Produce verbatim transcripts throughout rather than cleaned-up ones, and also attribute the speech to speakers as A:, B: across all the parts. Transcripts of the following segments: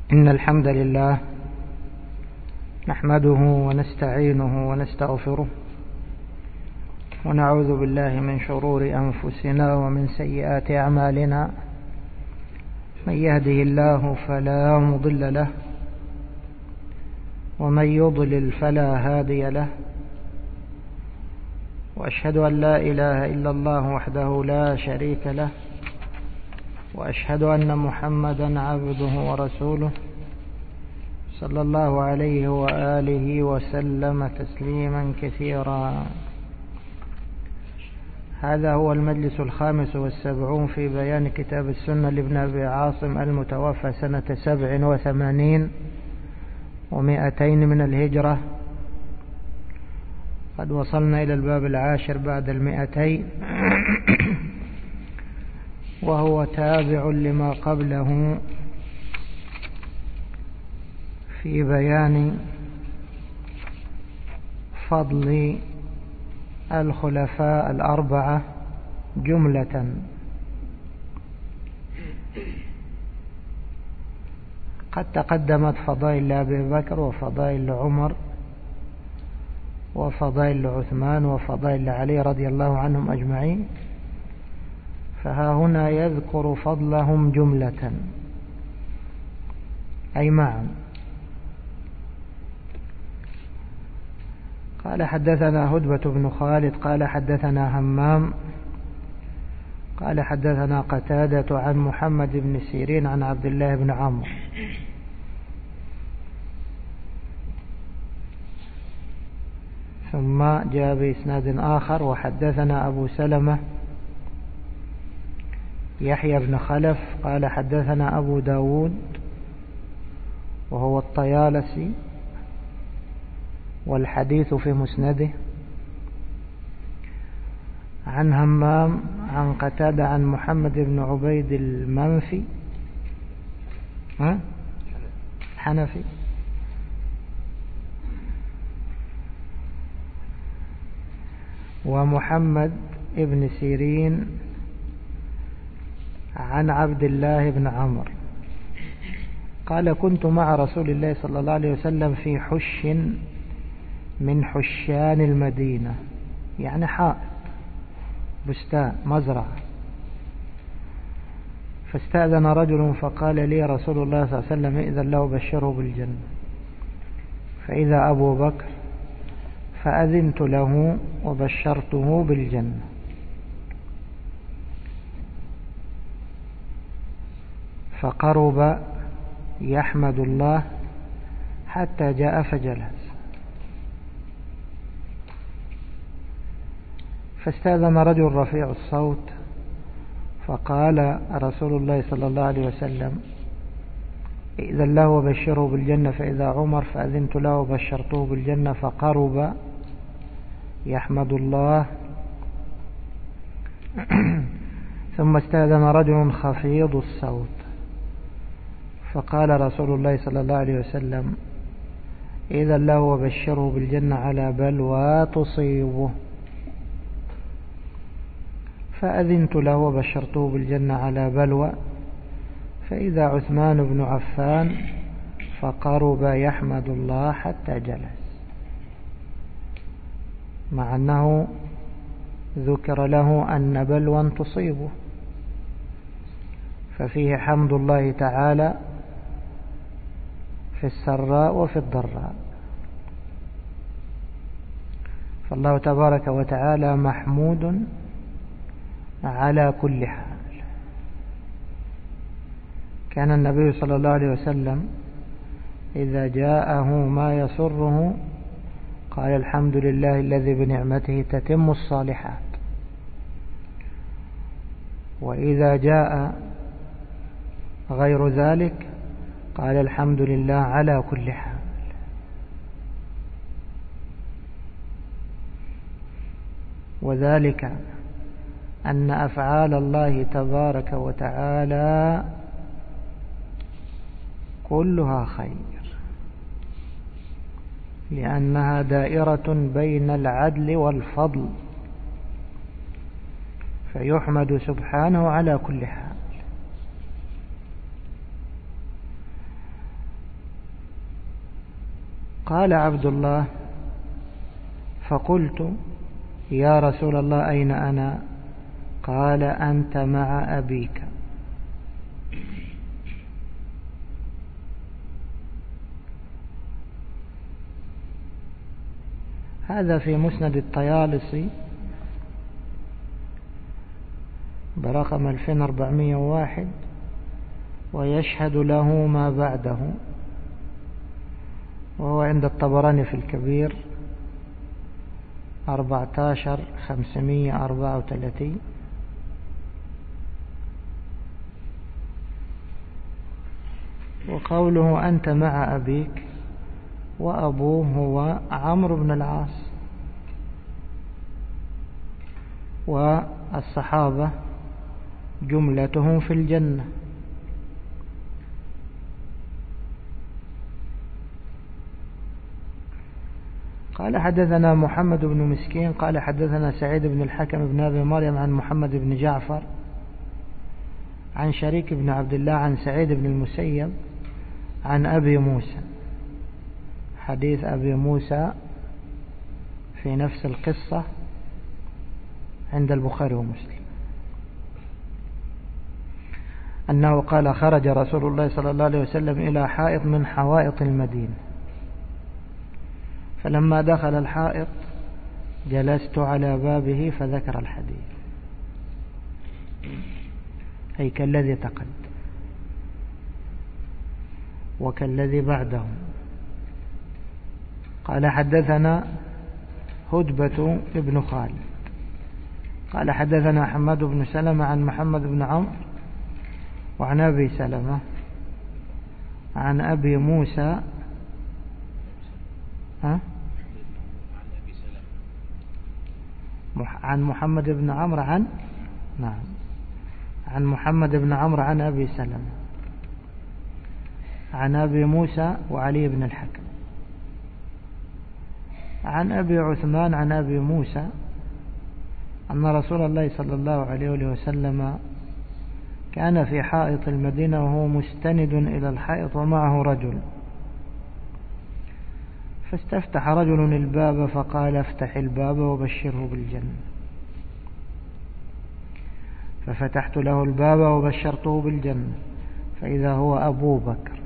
A: إن الحمد لله نحمده ونستعينه ونستغفره ونعوذ بالله من شرور أنفسنا ومن سيئات أعمالنا. من يهده الله فلا مضل له ومن يضلل فلا هادي له، وأشهد أن لا إله إلا الله وحده لا شريك له، وأشهد أن محمدا عبده ورسوله صلى الله عليه وآله وسلم تسليما كثيرا. هذا هو المجلس الخامس والسبعون في بيان كتاب السنة لابن أبي عاصم المتوفى سنة سبع وثمانين ومائتين من الهجرة. قد وصلنا إلى الباب العاشر بعد المائتين، وهو تابع لما قبله في بيان فضل الخلفاء الأربعة جملة. قد تقدمت فضائل أبي بكر وفضائل عمر وفضائل عثمان وفضائل علي رضي الله عنهم أجمعين، فها هنا يذكر فضلهم جملة أي معا. قال حدثنا هدبة بن خالد قال حدثنا همام قال حدثنا قتادة عن محمد بن سيرين عن عبد الله بن عمرو. ثم جاء بإسناد آخر وحدثنا أبو سلمة يحيى بن خلف قال حدثنا أبو داود وهو الطيالسي والحديث في مسنده عن همام عن قتادة عن محمد بن عبيد المنفي ها حنفي ومحمد بن سيرين عن عبد الله بن عمرو قال كنت مع رسول الله صلى الله عليه وسلم في حش من حشان المدينة، يعني حائط بستان مزرعة، فاستأذن رجل فقال لي رسول الله صلى الله عليه وسلم إذن له بشره بالجنة، فإذا أبو بكر فأذنت له وبشرته بالجنة. فقرب يحمد الله حتى جاء فجلس، فاستأذن رجل رفيع الصوت فقال رسول الله صلى الله عليه وسلم إذن له وبشره بالجنة، فإذا عمر فأذنت له وبشرته بالجنة. فقرب يحمد الله ثم استأذن رجل خفيض الصوت فقال رسول الله صلى الله عليه وسلم إذن له وبشره بالجنة على بلوى تصيبه، فأذنت له وبشرته بالجنة على بلوى. فإذا عثمان بن عفان فقرب يحمد الله حتى جلس، مع أنه ذكر له أن بلوى تصيبه، ففيه حمد الله تعالى في السراء وفي الضراء. فالله تبارك وتعالى محمود على كل حال. كان النبي صلى الله عليه وسلم إذا جاءه ما يسره قال الحمد لله الذي بنعمته تتم الصالحات، وإذا جاء غير ذلك قال الحمد لله على كل حال. وذلك أن أفعال الله تبارك وتعالى كلها خير، لأنها دائرة بين العدل والفضل، فيحمد سبحانه على كل حال. قال عبد الله: فقلت: يا رسول الله أين أنا؟ قال: أنت مع أبيك. هذا في مسند الطيالسي برقم ألفين وأربعمائة وواحد، ويشهد له ما بعده، وهو عند الطبراني في الكبير أربعة عشر خمسمائة وأربعة وثلاثين. وقوله أنت مع أبيك، وأبوه هو عمرو بن العاص، والصحابة جملتهم في الجنة. قال حدثنا محمد بن مسكين قال حدثنا سعيد بن الحكم بن أبي مريم عن محمد بن جعفر عن شريك بن عبد الله عن سعيد بن المسيب عن أبي موسى. حديث أبي موسى في نفس القصة عند البخاري ومسلم، أنه قال: خرج رسول الله صلى الله عليه وسلم إلى حائط من حوائط المدينة، فلما دخل الحائط جلست على بابه فذكر الحديث، أي كالذي تقدم وكالذي بعده. قال حدثنا هدبة ابن خالد قال حدثنا حماد بن سلمة عن محمد بن عمرو وعن أبي سلمة عن أبي موسى ها؟ عن محمد بن عمرو عن نعم عن محمد بن عمرو عن أبي سلمة عن أبي موسى وعلي بن الحكم عن أبي عثمان عن أبي موسى أن رسول الله صلى الله عليه وسلم كان في حائط المدينة وهو مستند إلى الحائط ومعه رجل، فاستفتح رجل الباب فقال: افتح الباب وبشره بالجنة. ففتحت له الباب وبشرته بالجنة، فإذا هو أبو بكر.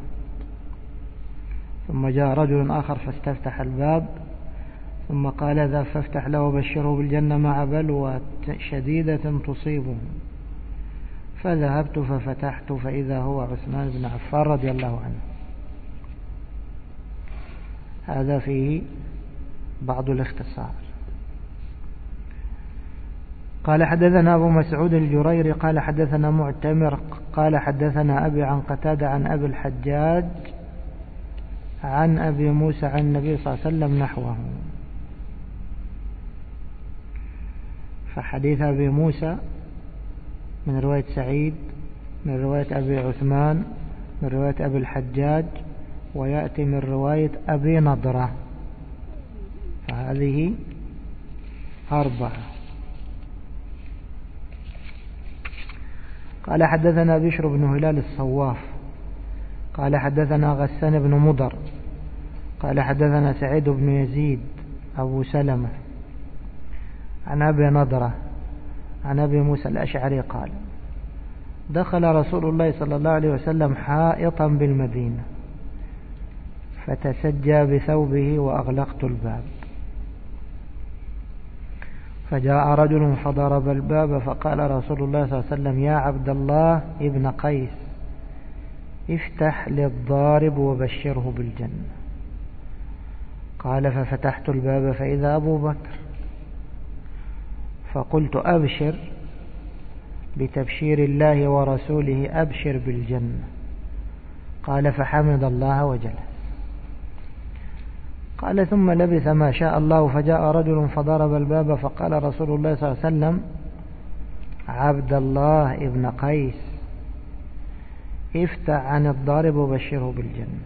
A: ثم جاء رجل آخر فاستفتح الباب ثم قال: ذا فافتح له وبشره بالجنة مع بلوى شديدة تصيبه. فذهبت ففتحت فإذا هو عثمان بن عفان رضي الله عنه. هذا فيه بعض الاختصار. قال حدثنا أبو مسعود الجريري قال حدثنا معتمر قال حدثنا أبي عن قتادة عن أبي الحجاج عن أبي موسى عن النبي صلى الله عليه وسلم نحوه. فحديث أبي موسى من رواية سعيد من رواية أبي عثمان من رواية أبي الحجاج، ويأتي من رواية أبي نضرة، فهذه أربعة. قال حدثنا بشر بن هلال الصواف قال حدثنا غسان بن مضر قال حدثنا سعيد بن يزيد أبو سلمة عن أبي نضرة عن أبي موسى الأشعري قال: دخل رسول الله صلى الله عليه وسلم حائطا بالمدينة فتسجى بثوبه وأغلقت الباب، فجاء رجل فضرب الباب فقال رسول الله صلى الله عليه وسلم: يا عبد الله ابن قيس افتح للضارب وبشره بالجنة. قال: ففتحت الباب فإذا أبو بكر، فقلت: أبشر بتبشير الله ورسوله، أبشر بالجنة. قال: فحمد الله وجلس. قال: ثم لبث ما شاء الله فجاء رجل فضرب الباب فقال رسول الله صلى الله عليه وسلم: عبد الله ابن قيس افتح عن الضارب وبشره بالجنة.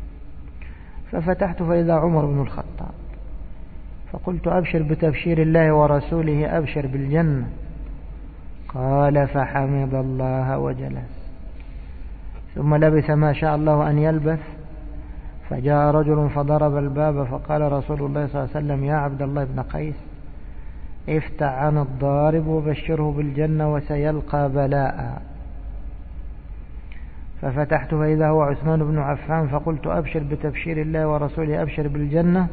A: ففتحت فإذا عمر بن الخطاب، فقلت: أبشر بتبشير الله ورسوله، أبشر بالجنة. قال: فحمد الله وجلس. ثم لبث ما شاء الله أن يلبث فجاء رجل فضرب الباب فقال رسول الله صلى الله عليه وسلم يا عبد الله بن قيس افتح عن الضارب وبشره بالجنة وسيلقى بلاء. ففتحت فإذا هو عثمان بن عفان فقلت أبشر بتبشير الله ورسوله أبشر بالجنة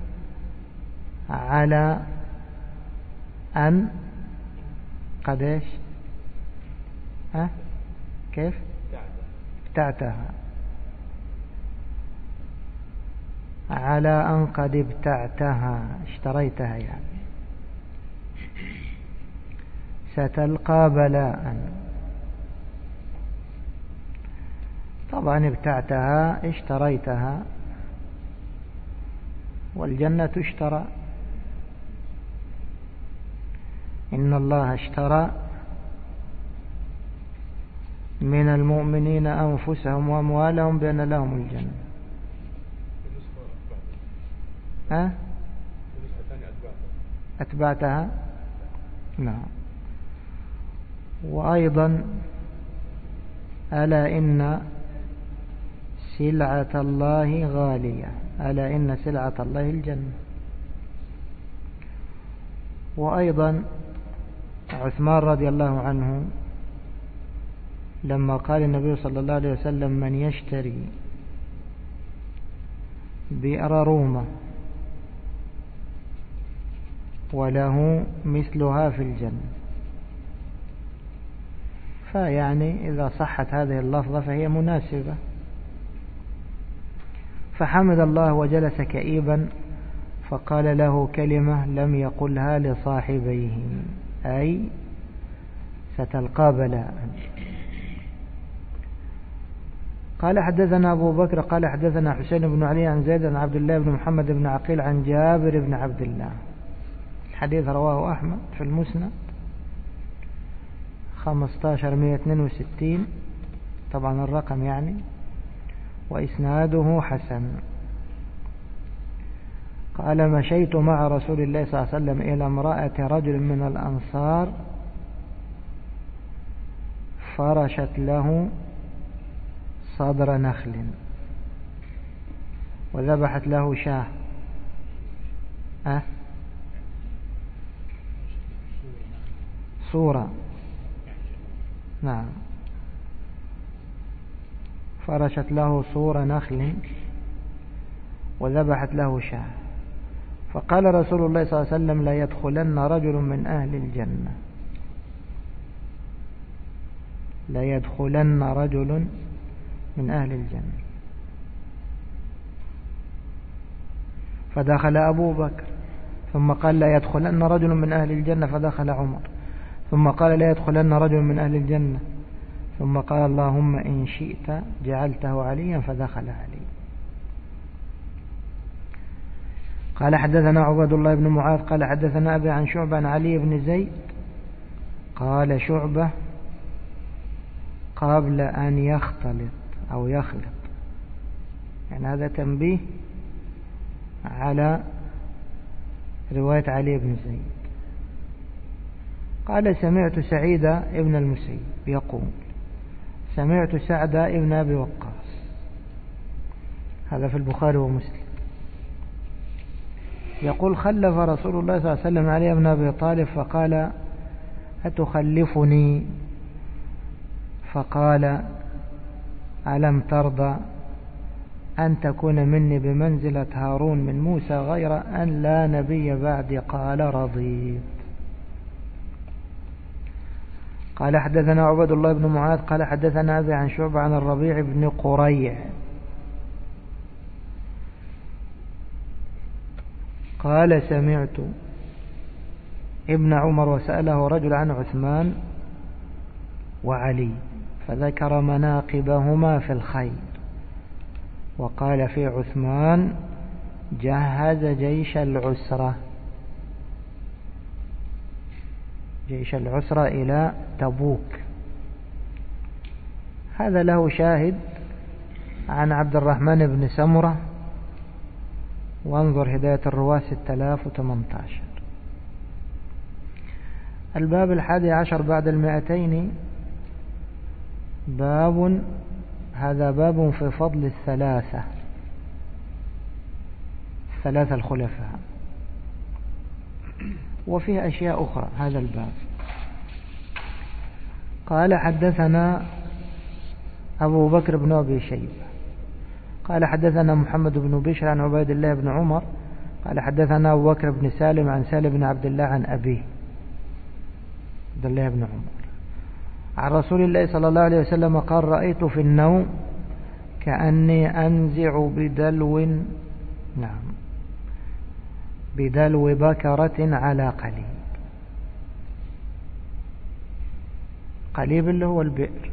A: على أن قديش ها كيف ابتعتها على أن قد ابتعتها اشتريتها يعني ستلقى بلاء. طبعا ابتعتها اشتريتها والجنة تشترى. إن الله اشترى من المؤمنين أنفسهم وأموالهم بأن لهم الجنة. ها أتبعتها نعم. وأيضا ألا إن سلعة الله غالية ألا إن سلعة الله الجنة. وأيضا عثمان رضي الله عنه لما قال النبي صلى الله عليه وسلم من يشتري بئر رومة وله مثلها في الجنة فيعني إذا صحت هذه اللفظة فهي مناسبة. فحمد الله وجلس كئيبا فقال له كلمة لم يقلها لصاحبيه أي ستلقى بلاء. قال حدثنا أبو بكر قال حدثنا حسين بن علي عن زيد عن عبد الله بن محمد بن عقيل عن جابر بن عبد الله. الحديث رواه أحمد في المسند خمسة عشر مئة واثنين وستين طبعا الرقم يعني وإسناده حسن. قال مشيت مع رسول الله صلى الله عليه وسلم إلى امرأة رجل من الأنصار فرشت له صدر نخل وذبحت له شاه أه؟ صورة نعم فرشت له صور نخل وذبحت له شاه. فقال رسول الله صلى الله عليه وسلم لا يدخلن رجل من أهل الجنة لا يدخلن رجل من أهل الجنة. فدخل أبو بكر ثم قال لا يدخلن رجل من أهل الجنة فدخل عمر ثم قال لا يدخلن رجل من أهل الجنة ثم قال اللهم إن شئت جعلته عليا فدخل علي. قال حدثنا عبد الله بن معاذ قال حدثنا أبي عن شعبة عن علي بن زيد قال شعبة قبل أن يختلط أو يخلط يعني هذا تنبيه على رواية علي بن زيد. قال سمعت سعيد ابن المسيب يقول سمعت سعد ابن أبي وقاص هذا في البخاري ومسلم يقول خلف رسول الله صلى الله عليه وسلم علي بن أبي طالب فقال أتخلفني فقال ألم ترضى أن تكون مني بمنزلة هارون من موسى غير أن لا نبي بعدي قال رضيت. قال حدثنا عبد الله بن معاذ قال حدثنا أبي عن شعبة عن الربيع بن قريع قال سمعت ابن عمر وسأله رجل عن عثمان وعلي فذكر مناقبهما في الخير وقال في عثمان جهز جيش العسرة جيش العسرة إلى تبوك. هذا له شاهد عن عبد الرحمن بن سمرة وانظر هداية الرواة ستة آلاف وثمانية عشر. الباب الحادي عشر بعد المائتين باب هذا باب في فضل الثلاثة ثلاث الخلفاء. وفيه أشياء أخرى هذا الباب. قال حدثنا أبو بكر بن أبي شيبة قال حدثنا محمد بن بشر عن عبيد الله بن عمر قال حدثنا أبو بكر بن سالم عن سالم بن عبد الله عن أبيه عبد الله بن عمر عن رسول الله صلى الله عليه وسلم قال رأيت في النوم كأني أنزع بدلو نعم بدلو بكرة على قليب. قليب اللي هو البئر.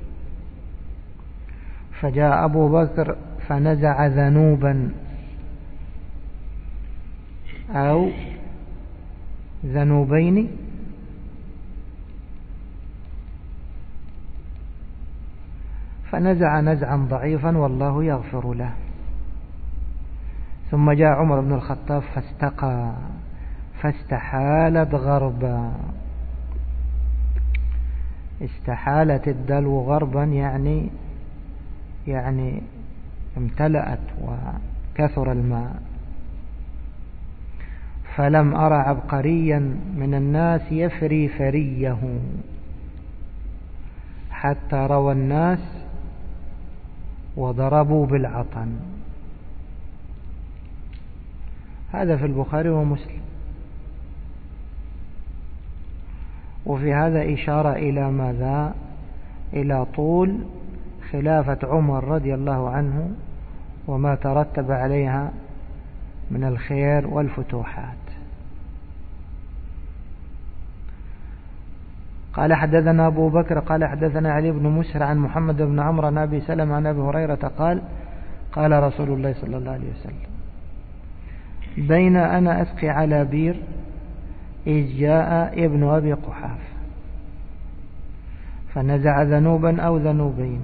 A: فجاء أبو بكر فنزع ذنوبا أو ذنوبين فنزع نزعا ضعيفا والله يغفر له. ثم جاء عمر بن الخطاب فاستقى فاستحالت غربا. استحالت الدلو غربا يعني يعني امتلأت وكثر الماء. فلم أرى عبقريا من الناس يفري فريه حتى روى الناس وضربوا بالعطن. هذا في البخاري ومسلم. وفي هذا إشارة إلى ماذا؟ إلى طول خلافة عمر رضي الله عنه وما ترتب عليها من الخير والفتوحات. قال حدثنا أبو بكر قال حدثنا علي بن مسهر عن محمد بن عمرو عن أبي سلمة عن أبي هريرة قال قال رسول الله صلى الله عليه وسلم بين أنا أسقي على بير إذ جاء ابن أبي قحاف فنزع ذنوبا أو ذنوبين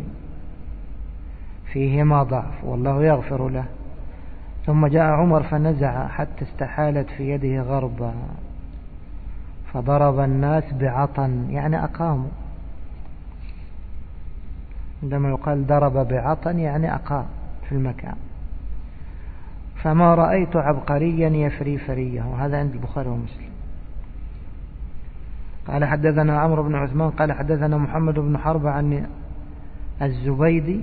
A: فيهما ضعف والله يغفر له. ثم جاء عمر فنزع حتى استحالت في يده غربا فضرب الناس بعطن يعني أقاموا. عندما يقال ضرب بعطن يعني أقام في المكان. فما رأيت عبقريا يفري فريه. وهذا عند البخاري ومسلم. قال حدثنا عمرو بن عثمان قال حدثنا محمد بن حرب عن الزبيدي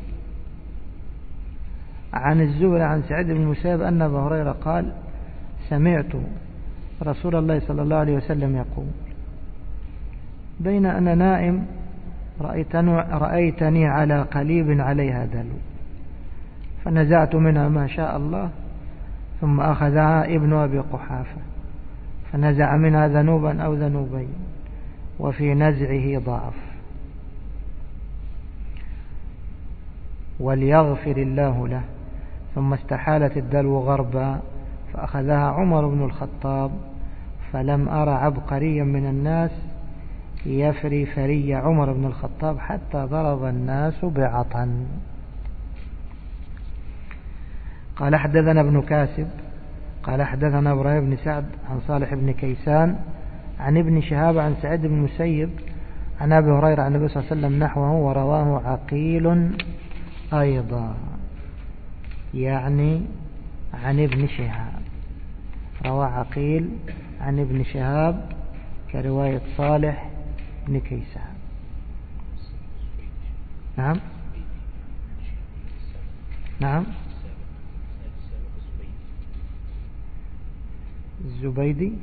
A: عن الزهري عن سعيد بن المسيب أن أبا هريرة قال سمعت رسول الله صلى الله عليه وسلم يقول بين أنا نائم رأيتني, رأيتني على قليب عليها دلو فنزعت منها ما شاء الله ثم أخذها ابن أبي قحافة فنزع منها ذنوبا أو ذنوبين وفي نزعه ضعف وليغفر الله له. ثم استحالت الدلو غربا فأخذها عمر بن الخطاب فلم أرى عبقريا من الناس يفري فري عمر بن الخطاب حتى ضرب الناس بعطن. قال حدثنا ابن كاسب قال حدثنا إبراهيم بن سعد عن صالح بن كيسان عن ابن شهاب عن سعيد بن المسيب عن أبي هريرة عن النبي صلى الله عليه وسلم نحوه ورواه عقيل أيضا يعني عن ابن شهاب. روى عقيل عن ابن شهاب كرواية صالح بن كيسان. نعم نعم الزبيدي.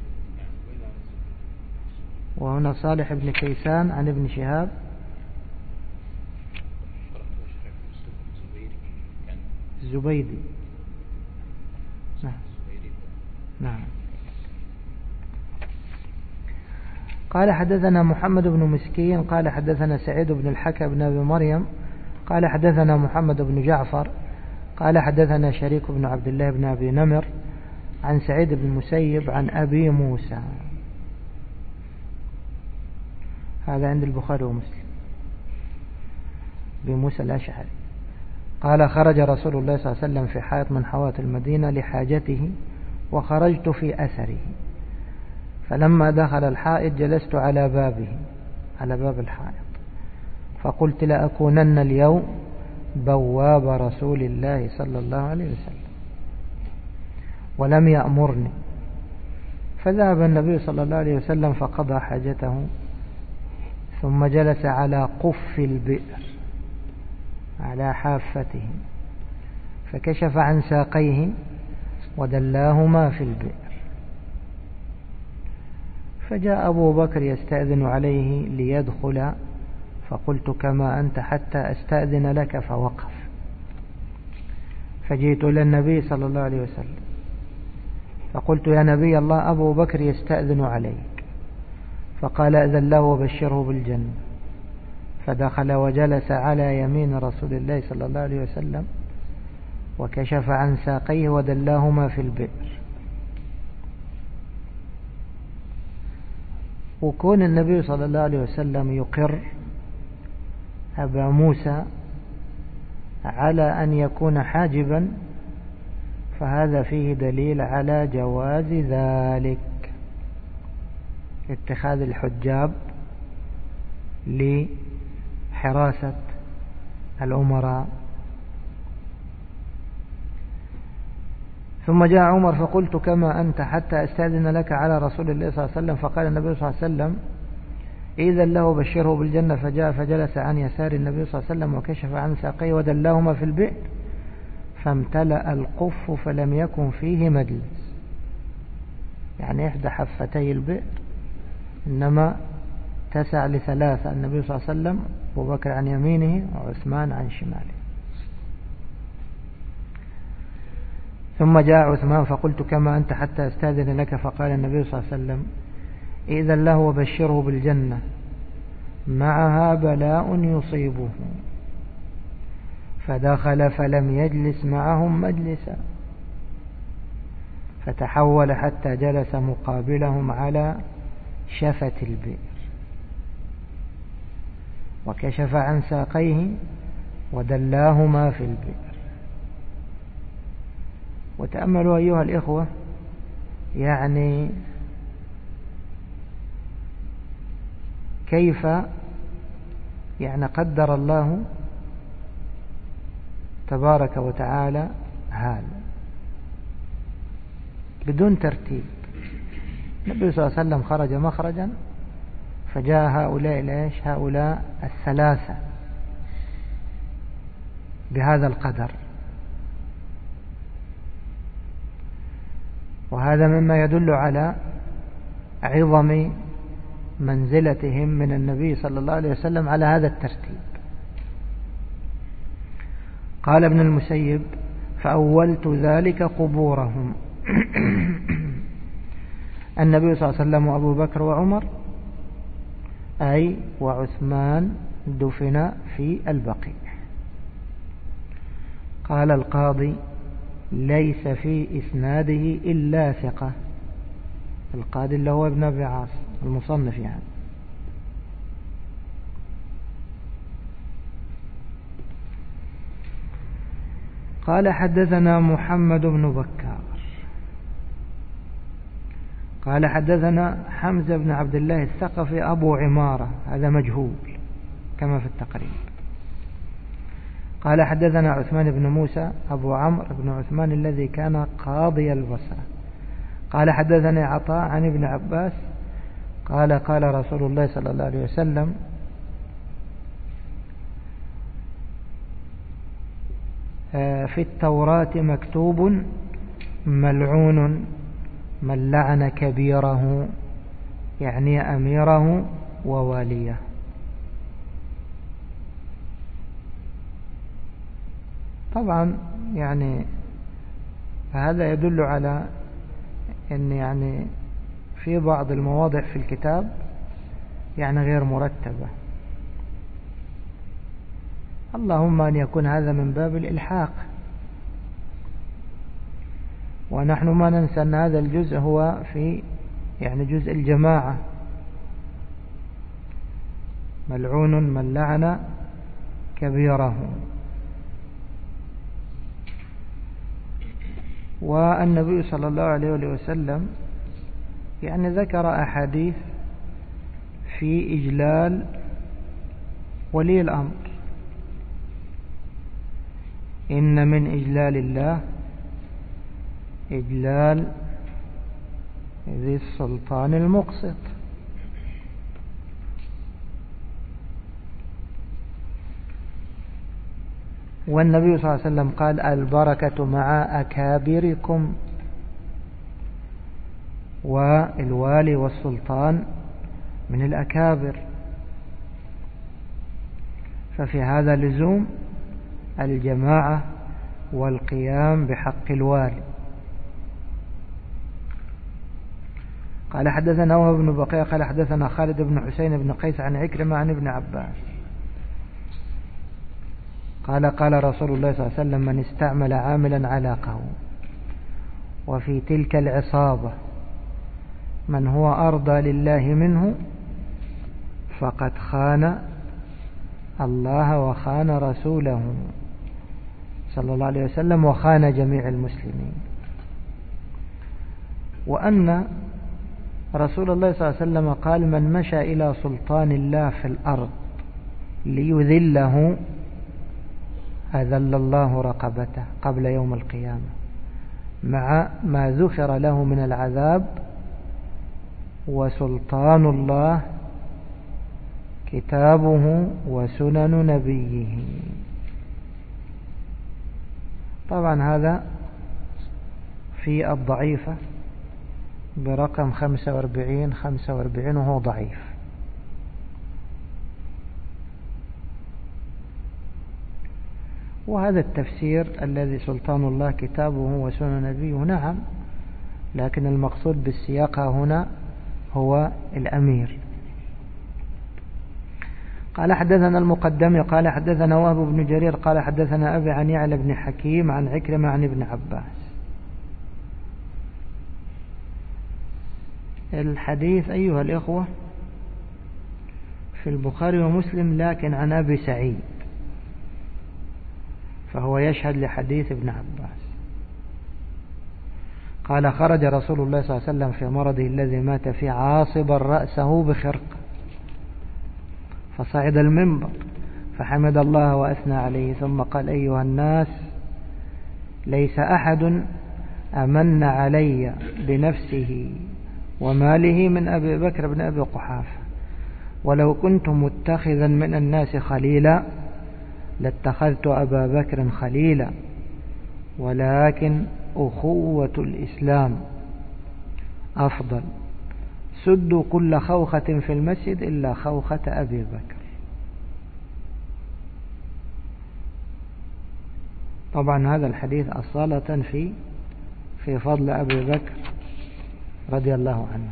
A: وهنا صالح بن كيسان عن ابن شهاب. الزبيدي نعم نعم. قال حدثنا محمد بن مسكين قال حدثنا سعيد بن الحكم بن أبي مريم قال حدثنا محمد بن جعفر قال حدثنا شريك بن عبد الله بن أبي نمر عن سعيد بن المسيب عن أبي موسى. هذا عند البخاري ومسلم. أبي موسى الأشعري قال خرج رسول الله صلى الله عليه وسلم في حائط من حوائط المدينة لحاجته وخرجت في أثره فلما دخل الحائط جلست على بابه على باب الحائط فقلت لأكونن اليوم بواب رسول الله صلى الله عليه وسلم ولم يأمرني. فذهب النبي صلى الله عليه وسلم فقضى حاجته، ثم جلس على قف البئر على حافته، فكشف عن ساقيه ودلاهما في البئر. فجاء أبو بكر يستأذن عليه ليدخل، فقلت كما أنت حتى أستأذن لك، فوقف. فجئت إلى النبي صلى الله عليه وسلم فقلت يا نبي الله أبو بكر يستأذن عليك. فقال أذن له وبشره بالجنة. فدخل وجلس على يمين رسول الله صلى الله عليه وسلم وكشف عن ساقيه ودلاهما في البئر. وكون النبي صلى الله عليه وسلم يقر أبا موسى على أن يكون حاجبا، فهذا فيه دليل على جواز ذلك، اتخاذ الحجاب لحراسة الأمراء. ثم جاء عمر فقلت كما أنت حتى أستأذن لك على رسول الله صلى الله عليه وسلم. فقال النبي صلى الله عليه وسلم إذا له بشره بالجنة. فجاء فجلس عن يسار النبي صلى الله عليه وسلم وكشف عن ساقيه ودلاهما في البئر، فامتلأ القف فلم يكن فيه مجلس، يعني إحدى حفتي البئر إنما تسع لثلاثة، النبي صلى الله عليه وسلم أبو بكر عن يمينه وعثمان عن شماله. ثم جاء عثمان فقلت كما أنت حتى أستأذن لك. فقال النبي صلى الله عليه وسلم إذا له وبشره بالجنة معها بلاء يصيبه. فدخل فلم يجلس معهم مجلسا، فتحول حتى جلس مقابلهم على شفة البئر وكشف عن ساقيه ودلاهما في البئر. وتأملوا أيها الإخوة، يعني كيف يعني قدر الله تبارك وتعالى هذا بدون ترتيب. النبي صلى الله عليه وسلم خرج مخرجا فجاء هؤلاء ليش هؤلاء الثلاثة بهذا القدر، وهذا مما يدل على عظم منزلتهم من النبي صلى الله عليه وسلم على هذا الترتيب. قال ابن المسيب فأولت ذلك قبورهم النبي صلى الله عليه وسلم وأبو بكر وعمر أي وعثمان دفن في البقيع. قال القاضي ليس في إسناده إلا ثقة، القاضي اللي هو ابن أبي عاصم المصنف يعني. قال حدثنا محمد بن بكار قال حدثنا حمزة بن عبد الله الثقفي أبو عمارة، هذا مجهول كما في التقريب. قال حدثنا عثمان بن موسى أبو عمرو بن عثمان الذي كان قاضي البصرة. قال حدثني عطاء عن ابن عباس قال قال رسول الله صلى الله عليه وسلم في التوراة مكتوب ملعون من لعن كبيره، يعني أميره وواليه. طبعا يعني هذا يدل على أن يعني في بعض المواضع في الكتاب يعني غير مرتبة، اللهم أن يكون هذا من باب الإلحاق. ونحن ما ننسى أن هذا الجزء هو في يعني جزء الجماعة، ملعون من لعن كبيره. والنبي صلى الله عليه وسلم يعني ذكر أحاديث في إجلال ولي الأمر. إن من إجلال الله إجلال ذي السلطان المقسط. والنبي صلى الله عليه وسلم قال البركة مع أكابركم، والوالي والسلطان من الأكابر، ففي هذا لزوم الجماعة والقيام بحق الوالي. قال حدثنا وهب بن بقية قال حدثنا خالد بن حسين بن قيس عن عكرمة عن ابن عباس قال قال رسول الله صلى الله عليه وسلم من استعمل عاملا على قوم وفي تلك العصابة من هو أرضى لله منه فقد خان الله وخان رسوله صلى الله عليه وسلم وخان جميع المسلمين. وأن رسول الله صلى الله عليه وسلم قال من مشى إلى سلطان الله في الأرض ليذله أذل الله رقبته قبل يوم القيامة مع ما ذكر له من العذاب. وسلطان الله كتابه وسنن نبيه. طبعا هذا في الضعيفة برقم خمسة وأربعين خمسة وأربعين وهو ضعيف. وهذا التفسير الذي سلطان الله كتابه وسنن نبيه نعم، لكن المقصود بالسياق هنا هو الأمير. قال حدثنا المقدمي قال حدثنا وهب بن جرير قال حدثنا أبي عن يعلى بن حكيم عن عكرمة عن ابن عباس. الحديث أيها الإخوة في البخاري ومسلم لكن عن أبي سعيد، فهو يشهد لحديث ابن عباس. قال خرج رسول الله صلى الله عليه وسلم في مرضه الذي مات فيه عاصبا رأسه بخرق فصعد المنبر فحمد الله وأثنى عليه ثم قال أيها الناس ليس أحد أمن علي بنفسه وماله من أبي بكر بن أبي قحافة ولو كنت متخذا من الناس خليلا لاتخذت أبا بكر خليلا ولكن أخوة الإسلام أفضل. سدوا كل خوخة في المسجد إلا خوخة أبي بكر. طبعا هذا الحديث أصالة في في فضل أبي بكر رضي الله عنه.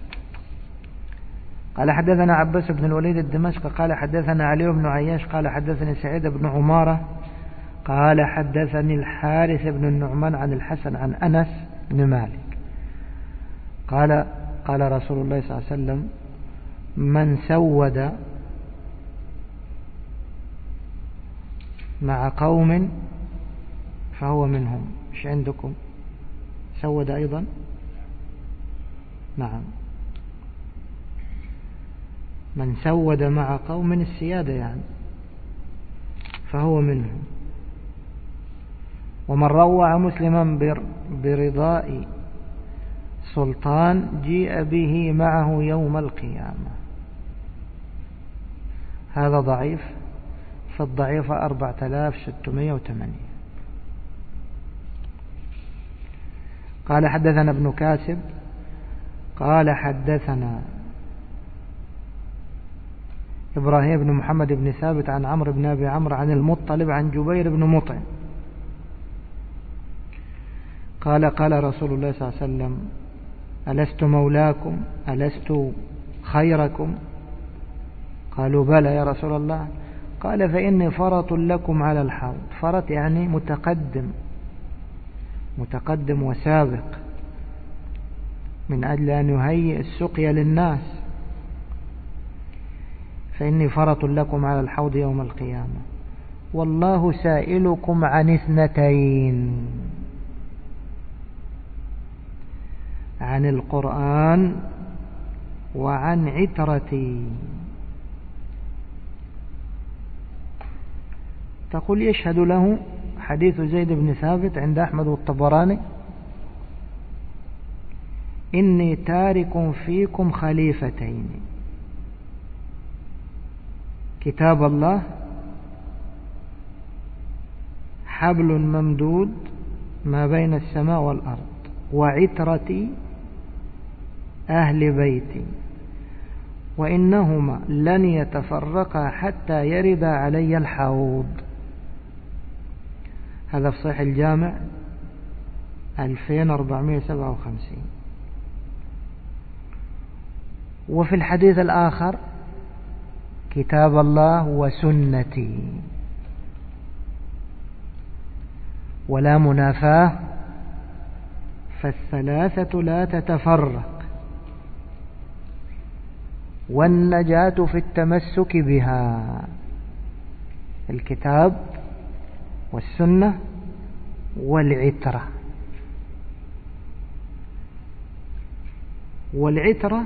A: قال حدثنا عباس بن الوليد الدمشق قال حدثنا علي بن عياش قال حدثني سعيد بن عمارة قال حدثني الحارث بن النعمان عن الحسن عن أنس بن مالك قال قال رسول الله صلى الله عليه وسلم من سود مع قوم فهو منهم. ايش عندكم؟ سود أيضا؟ نعم. من سود مع قوم من السيادة يعني فهو منهم. ومن روع مسلما برضاء سلطان جيء به معه يوم القيامة. هذا ضعيف، في الضعيفة أربعة آلاف وستمائة وثمانية. قال حدثنا ابن كاسب قال حدثنا إبراهيم بن محمد بن ثابت عن عمرو بن أبي عمرو عن المطلب عن جبير بن مطعم قال قال رسول الله صلى الله عليه وسلم ألست مولاكم ألست خيركم؟ قالوا بلى يا رسول الله. قال فإني فرط لكم على الحوض. فرط يعني متقدم متقدم وسابق من أجل أن يهيئ السقيا للناس. فإني فرط لكم على الحوض يوم القيامة والله سائلكم عن اثنتين عن القرآن وعن عترتي. تقول يشهد له حديث زيد بن ثابت عند أحمد والطبراني إني تارك فيكم خليفتين، كتاب الله حبل ممدود ما بين السماء والأرض، وعترتي أهل بيتي، وإنهما لن يتفرقا حتى يرد علي الحوض. هذا في صحيح الجامع ألفين وأربعمائة وسبعة وخمسين. وفي الحديث الآخر كتاب الله وسنتي، ولا منافاة، فالثلاثة لا تتفرق، والنجاة في التمسك بها، الكتاب والسنة والعترة. والعترة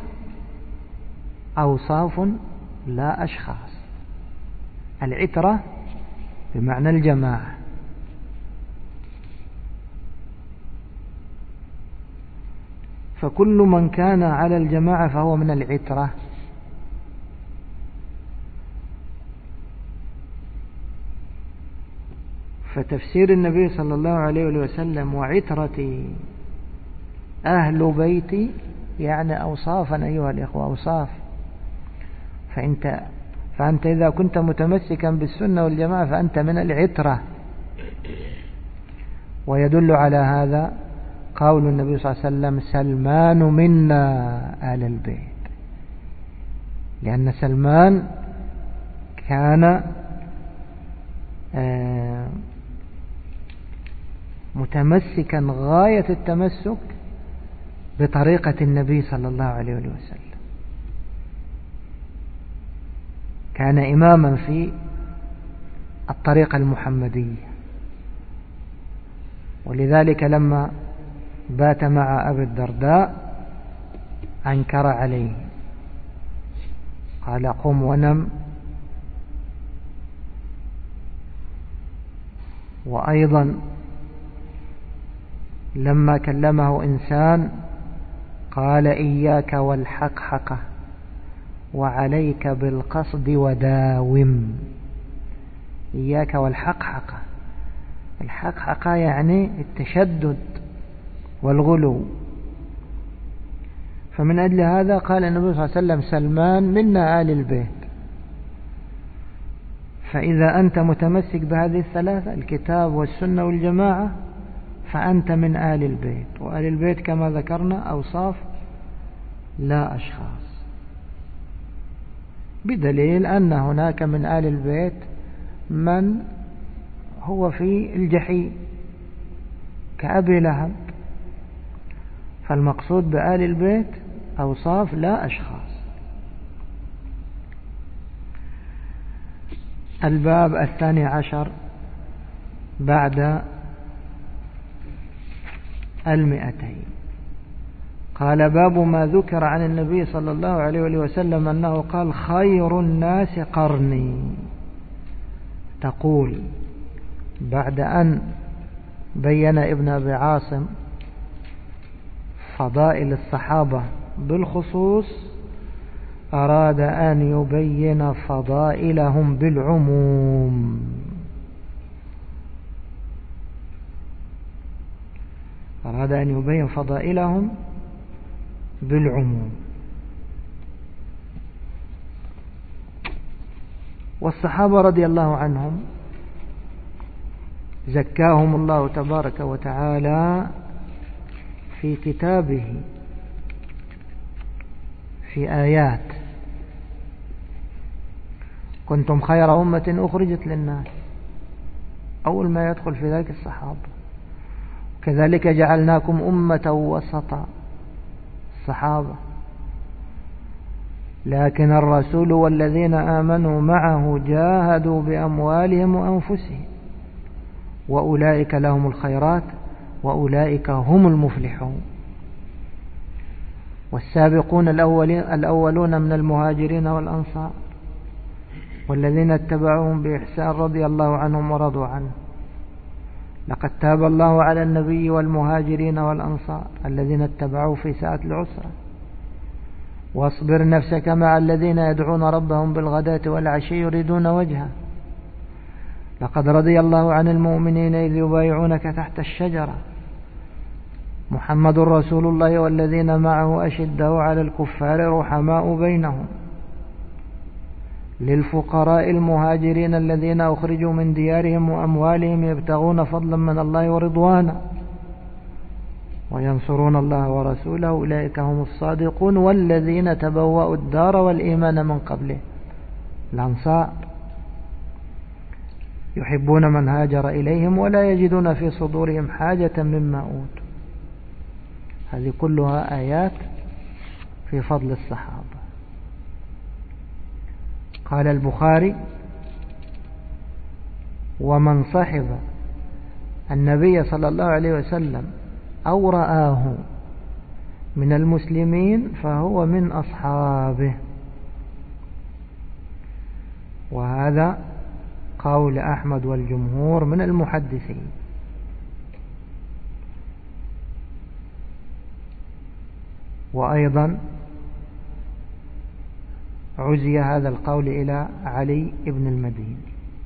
A: أوصاف لا أشخاص، العترة بمعنى الجماعة. فكل من كان على الجماعة فهو من العترة. فتفسير النبي صلى الله عليه وسلم وعترتي أهل بيتي يعني أوصافا أيها الإخوة، أوصاف. فأنت, فأنت إذا كنت متمسكا بالسنة والجماعة فأنت من العترة. ويدل على هذا قول النبي صلى الله عليه وسلم سلمان منا آل البيت، لأن سلمان كان متمسكا غاية التمسك بطريقة النبي صلى الله عليه وسلم، كان إماما في الطريقة المحمدية. ولذلك لما بات مع أبي الدرداء أنكر عليه، قال قم ونم. وأيضا لما كلمه إنسان قال إياك والحقحقة وعليك بالقصد وداوم. إياك والحقحقة، الحقحقة يعني التشدد والغلو. فمن أجل هذا قال النبي صلى الله عليه وسلم سلمان منا آل البيت. فإذا أنت متمسك بهذه الثلاثة الكتاب والسنة والجماعة فأنت من آل البيت. وآل البيت كما ذكرنا أوصاف لا أشخاص، بدليل أن هناك من آل البيت من هو في الجحيم كأبي لهب. فالمقصود بآل البيت أوصاف لا أشخاص. الباب الثاني عشر بعد المئتين، قال باب ما ذكر عن النبي صلى الله عليه وسلم أنه قال خير الناس قرني. تقول بعد أن بين ابن أبي عاصم فضائل الصحابة بالخصوص أراد أن يبين فضائلهم بالعموم. أراد أن يبين فضائلهم بالعموم. والصحابة رضي الله عنهم زكاهم الله تبارك وتعالى في كتابه في آيات كنتم خير أمة أخرجت للناس، أول ما يدخل في ذلك الصحابة. كذلك جعلناكم أمة وسطا، الصحابة. لكن الرسول والذين آمنوا معه جاهدوا بأموالهم وأنفسهم وأولئك لهم الخيرات وأولئك هم المفلحون. والسابقون الأولون من المهاجرين والأنصار والذين اتبعوهم بإحسان رضي الله عنهم ورضوا عنه لقد تاب الله على النبي والمهاجرين والأنصار الذين اتبعوه في ساعة العسرة واصبر نفسك مع الذين يدعون ربهم بالغداة والعشي يريدون وجهه لقد رضي الله عن المؤمنين إذ يبايعونك تحت الشجرة محمد رسول الله والذين معه أشداء على الكفار رحماء بينهم للفقراء المهاجرين الذين أخرجوا من ديارهم وأموالهم يبتغون فضلا من الله ورضوانا وينصرون الله ورسوله أولئك هم الصادقون والذين تبوأوا الدار والإيمان من قبله الأنصار يحبون من هاجر إليهم ولا يجدون في صدورهم حاجة مما أوتوا. هذه كلها آيات في فضل الصحابة. قال البخاري ومن صحب النبي صلى الله عليه وسلم أو رآه من المسلمين فهو من أصحابه. وهذا قول أحمد والجمهور من المحدثين. وأيضا عزي هذا القول إلى علي بن المديني.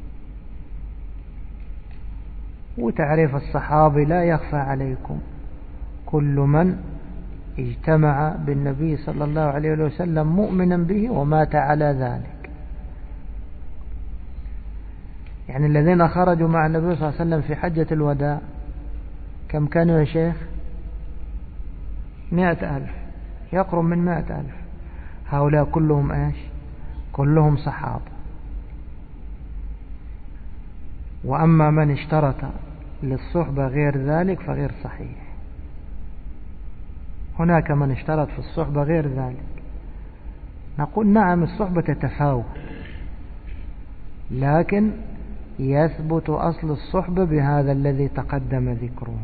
A: وتعريف الصحابي لا يخفى عليكم كل من اجتمع بالنبي صلى الله عليه وسلم مؤمنا به ومات على ذلك. يعني الذين خرجوا مع النبي صلى الله عليه وسلم في حجة الوداع كم كانوا يا شيخ؟ مئة ألف، يقرب من مئة ألف. هؤلاء كلهم ايش؟ كلهم صحابة. وأما من اشترط للصحبة غير ذلك فغير صحيح. هناك من اشترط في الصحبة غير ذلك، نقول نعم الصحبة تتفاوت، لكن يثبت أصل الصحبة بهذا الذي تقدم ذكره.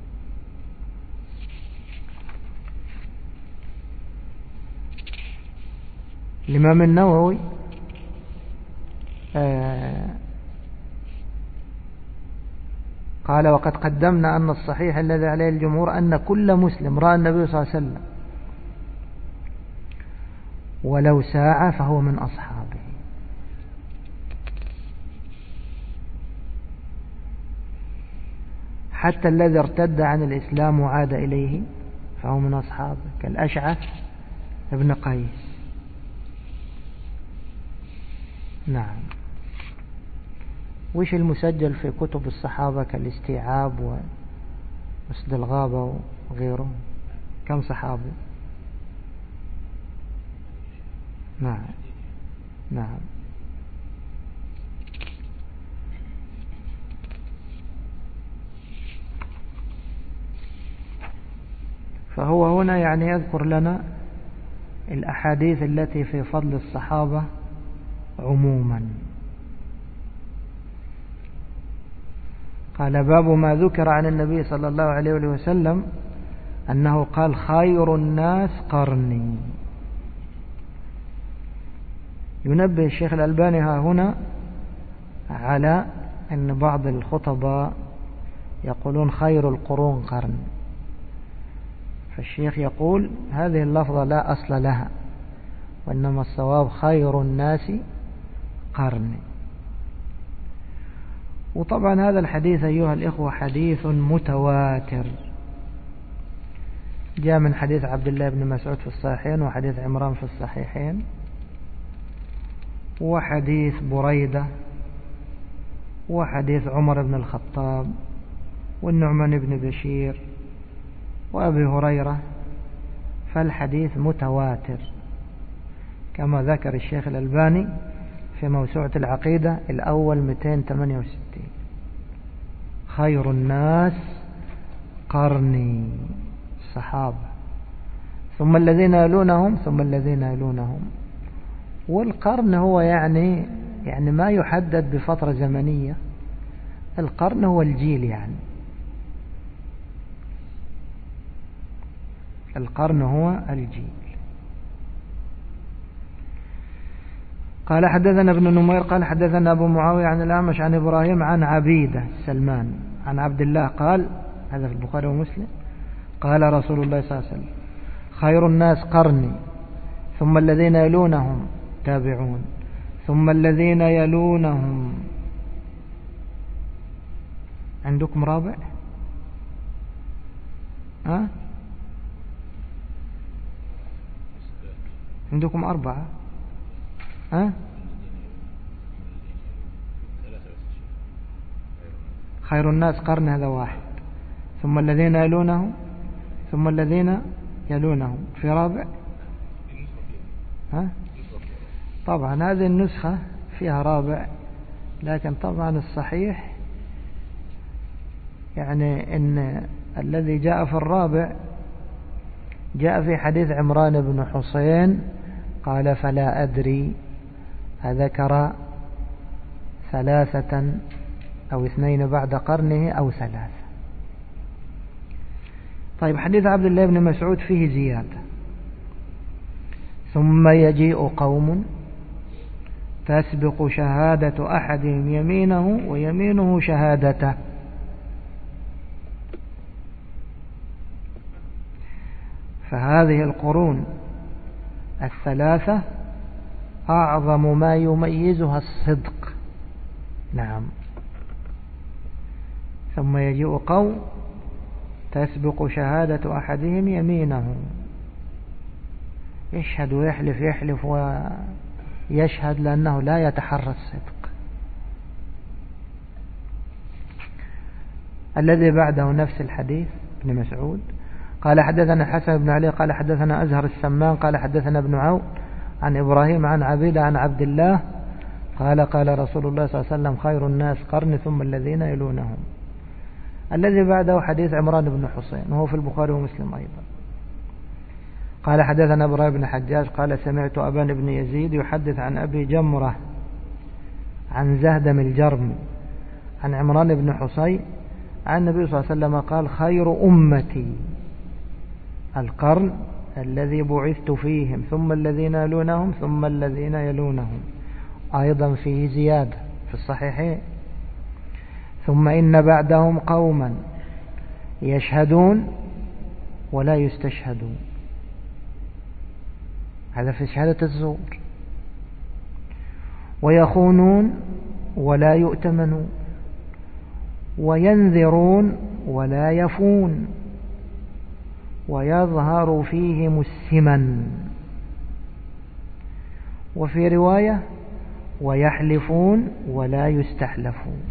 A: الإمام النووي آه قال وقد قدمنا أن الصحيح الذي عليه الجمهور أن كل مسلم رأى النبي صلى الله عليه وسلم ولو ساعة فهو من أصحابه. حتى الذي ارتد عن الإسلام وعاد إليه فهو من أصحابه كالأشعث ابن قيس. نعم. وش المسجل في كتب الصحابة كالاستيعاب وأسد الغابة وغيره؟ كم صحابي؟ نعم نعم. فهو هنا يعني يذكر لنا الأحاديث التي في فضل الصحابة عموما. قال باب ما ذكر عن النبي صلى الله عليه وسلم أنه قال خير الناس قرني. ينبه الشيخ الألباني ها هنا على أن بعض الخطباء يقولون خير القرون قرن، فالشيخ يقول هذه اللفظة لا أصل لها، وإنما الصواب خير الناس قرني. وطبعا هذا الحديث أيها الإخوة حديث متواتر، جاء من حديث عبد الله بن مسعود في الصحيحين، وحديث عمران في الصحيحين، وحديث بريدة، وحديث عمر بن الخطاب، والنعمان بن بشير، وأبي هريرة. فالحديث متواتر كما ذكر الشيخ الألباني في موسوعة العقيدة الأول مئتين وثمانية وستين. خير الناس قرني الصحابة، ثم الذين يلونهم، ثم الذين يلونهم. والقرن هو يعني يعني ما يحدد بفترة زمنية، القرن هو الجيل، يعني القرن هو الجيل. قال حدثنا ابن نمير قال حدثنا أبو معاوية عن الأعمش عن إبراهيم عن عبيدة سلمان عن عبد الله قال، هذا في البخاري ومسلم، قال رسول الله صلى الله عليه وسلم: خير الناس قرني ثم الذين يلونهم تابعون ثم الذين يلونهم. عندكم رابع؟ ها؟ عندكم أربعة؟ ها؟ خير الناس قرن، هذا واحد، ثم الذين يلونهم ثم الذين يلونهم. في رابع؟ ها؟ طبعا هذه النسخة فيها رابع، لكن طبعا الصحيح يعني ان الذي جاء في الرابع جاء في حديث عمران بن حسين قال: فلا أدري أذكر ثلاثة أو اثنين بعد قرنه أو ثلاثة. طيب، حديث عبد الله بن مسعود فيه زيادة: ثم يجيء قوم تسبق شهادة أحدهم يمينه ويمينه شهادته. فهذه القرون الثلاثة أعظم ما يميزها الصدق. نعم. ثم يجيء قوم تسبق شهادة أحدهم يمينه، يشهد ويحلف يحلف ويشهد لأنه لا يتحرى الصدق. الذي بعده نفس الحديث ابن مسعود قال: حدثنا حسن بن علي قال حدثنا أزهر السمان قال حدثنا ابن عون عن إبراهيم عن عبيدة عن عبد الله قال: قال رسول الله صلى الله عليه وسلم: خير الناس قرن ثم الذين يلونهم. الذي بعده حديث عمران بن حسين وهو في البخاري ومسلم أيضا. قال: حدثنا إبراهيم بن حجاج قال: سمعت أبان بن يزيد يحدث عن أبي جمرة عن زهدم الجرم عن عمران بن حسين عن النبي صلى الله عليه وسلم قال: خير أمتي القرن الذي بعثت فيهم ثم الذين يلونهم ثم الذين يلونهم. أيضا فيه زيادة في الصحيحين: ثم إن بعدهم قوما يشهدون ولا يستشهدون. هذا في شهادة الزور. ويخونون ولا يؤتمنون وينذرون ولا يفون ويظهر فيهم السمن. وفي رواية: ويحلفون ولا يستحلفون.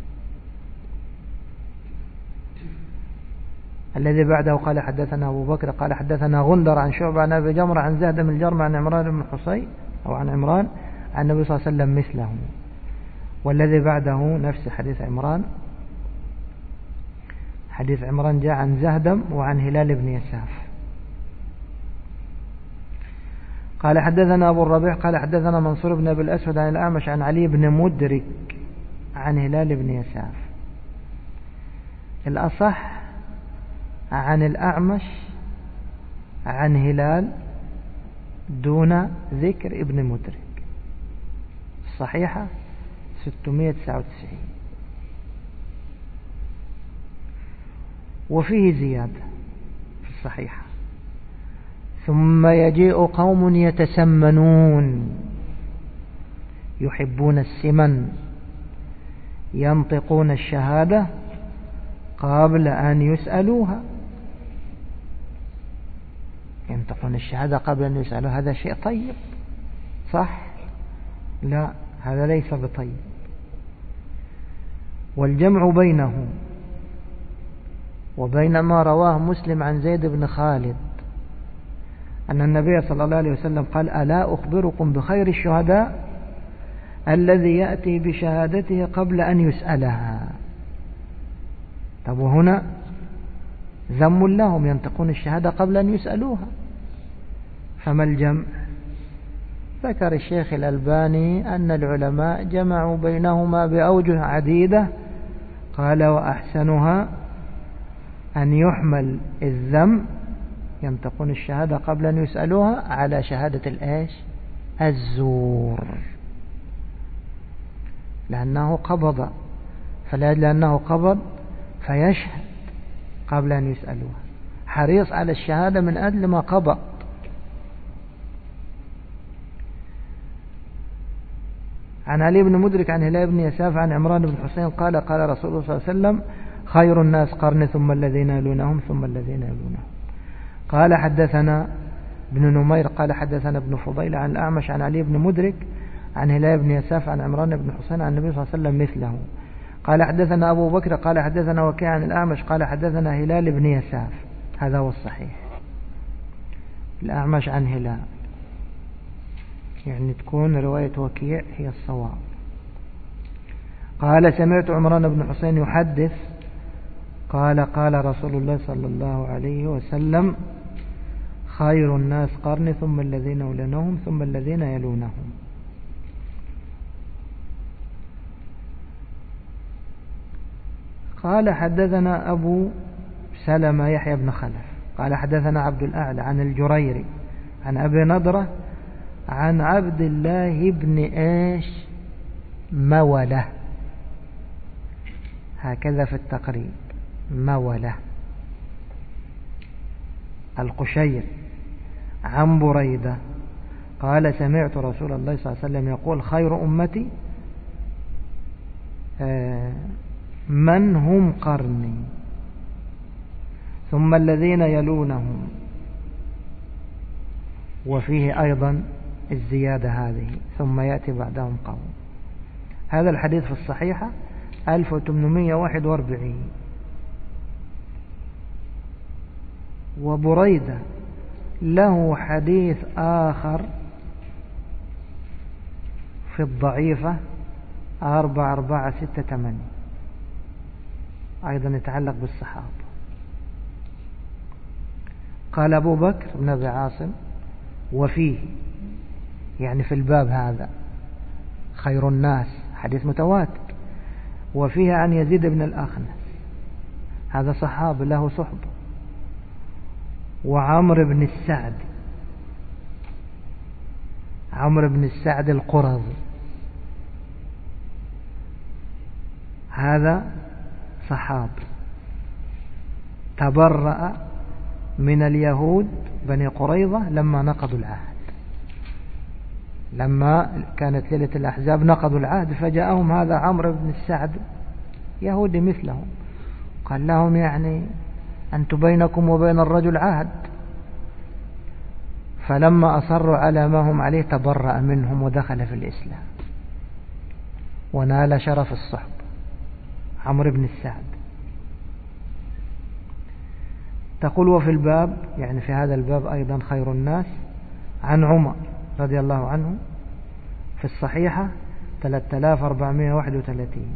A: الذي بعده قال: حدثنا أبو بكر قال حدثنا غندر عن شعبة عن أبي جمرة عن زهد من الجرم عن عمران بن حسين أو عن عمران عن النبي صلى الله عليه وسلم مثله. والذي بعده نفس حديث عمران. حديث عمران جاء عن زهدم وعن هلال بن يساف. قال: حدثنا أبو الربيع قال حدثنا منصور بن أبي الأسود عن الأعمش عن علي بن مدرك عن هلال بن يساف. الأصح عن الأعمش عن هلال دون ذكر ابن مدرك. الصحيحة ستمائة وتسعة وتسعين. وفيه زيادة في الصحيحة: ثم يجيء قوم يتسمنون يحبون السمن ينطقون الشهادة قبل أن يسألوها. ينطقون الشهادة قبل أن يسألوها، هذا شيء طيب صح؟ لا، هذا ليس بطيب. والجمع بينه وبين ما رواه مسلم عن زيد بن خالد أن النبي صلى الله عليه وسلم قال: ألا أخبركم بخير الشهداء الذي يأتي بشهادته قبل أن يسألها. طب وهنا ذم لهم ينطقون الشهادة قبل أن يسألوها، فما الجمع؟ ذكر الشيخ الألباني أن العلماء جمعوا بينهما بأوجه عديدة. قال: وأحسنها أن يحمل الذم ينطقون الشهادة قبل أن يسألوها على شهادة الإيش؟ الزور، لأنه قبض، فلا لأنه قبض فيشهد قبل أن يسألوه، حريص على الشهادة من أجل ما قضى. عن علي بن مدرك عن هلال بن يساف عن عمران بن حسين قال قال رسول الله صلى الله عليه وسلم خير الناس قرن ثم الذين يلونهم ثم الذين يلونهم. قال حدثنا ابن نمير قال حدثنا ابن فضيل عن الأعمش عن علي بن مدرك عن هلال بن يساف عن عمران بن حسين عن النبي صلى الله عليه وسلم مثله. قال حدثنا أبو بكر قال حدثنا وكيع عن الأعمش قال حدثنا هلال بن يساف، هذا هو الصحيح، الأعمش عن هلال، يعني تكون رواية وكيع هي الصواب. قال سمعت عمران بن حسين يحدث قال قال رسول الله صلى الله عليه وسلم خير الناس قرن ثم الذين يلونهم ثم الذين يلونهم. قال حدثنا أبو سلمة يحيى بن خلف قال حدثنا عبد الأعلى عن الجريري عن أبي نضرة عن عبد الله بن إيش مولة، هكذا في التقريب مولة القشير عن بريدة قال سمعت رسول الله صلى الله عليه وسلم يقول خير أمتي من هم قرني ثم الذين يلونهم، وفيه أيضا الزيادة هذه ثم يأتي بعدهم قوم. هذا الحديث في الصحيحة ألف وثمانمائة وواحد وأربعين. وبريدة له حديث آخر في الضعيفة أربعة أربعة ستة ثمانية أيضا يتعلق بالصحابة. قال أبو بكر بن أبي عاصم وفيه، يعني في الباب هذا خير الناس حديث متواتر، وفيه عن يزيد بن الأخنس هذا صحابي له صحبة، وعمر بن السعد عمر بن السعد القرظي هذا صحابي تبرأ من اليهود بني قريظة لما نقضوا العهد، لما كانت ليلة الأحزاب نقضوا العهد فجاءهم هذا عمرو بن السعد يهودي مثلهم، قال لهم يعني أنتم بينكم وبين الرجل عهد، فلما أصروا على ما هم عليه تبرأ منهم ودخل في الإسلام ونال شرف الصحب عمرو بن السعد. تقول وفي الباب، يعني في هذا الباب أيضا خير الناس عن عمر رضي الله عنه في الصحيحة ثلاثة آلاف وأربعمائة وواحد وثلاثين،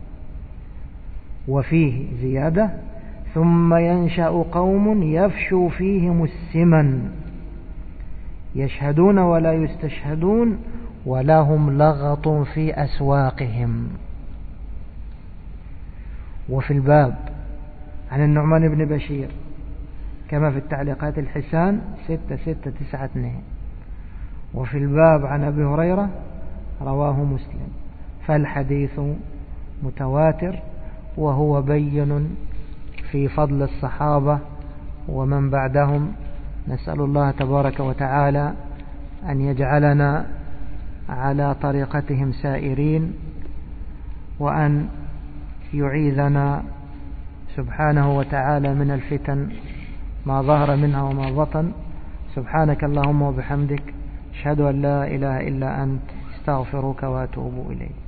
A: وفيه زيادة ثم ينشأ قوم يفشو فيهم السمن يشهدون ولا يستشهدون ولهم لغط في أسواقهم. وفي الباب عن النعمان بن بشير كما في التعليقات الحسان ستة ستة تسعة اثنين، وفي الباب عن أبي هريرة رواه مسلم، فالحديث متواتر وهو بين في فضل الصحابة ومن بعدهم. نسأل الله تبارك وتعالى أن يجعلنا على طريقتهم سائرين، وأن يعيذنا سبحانه وتعالى من الفتن ما ظهر منها وما بطن. سبحانك اللهم وبحمدك أشهد أن لا إله إلا أنت استغفرك وأتوب إليك.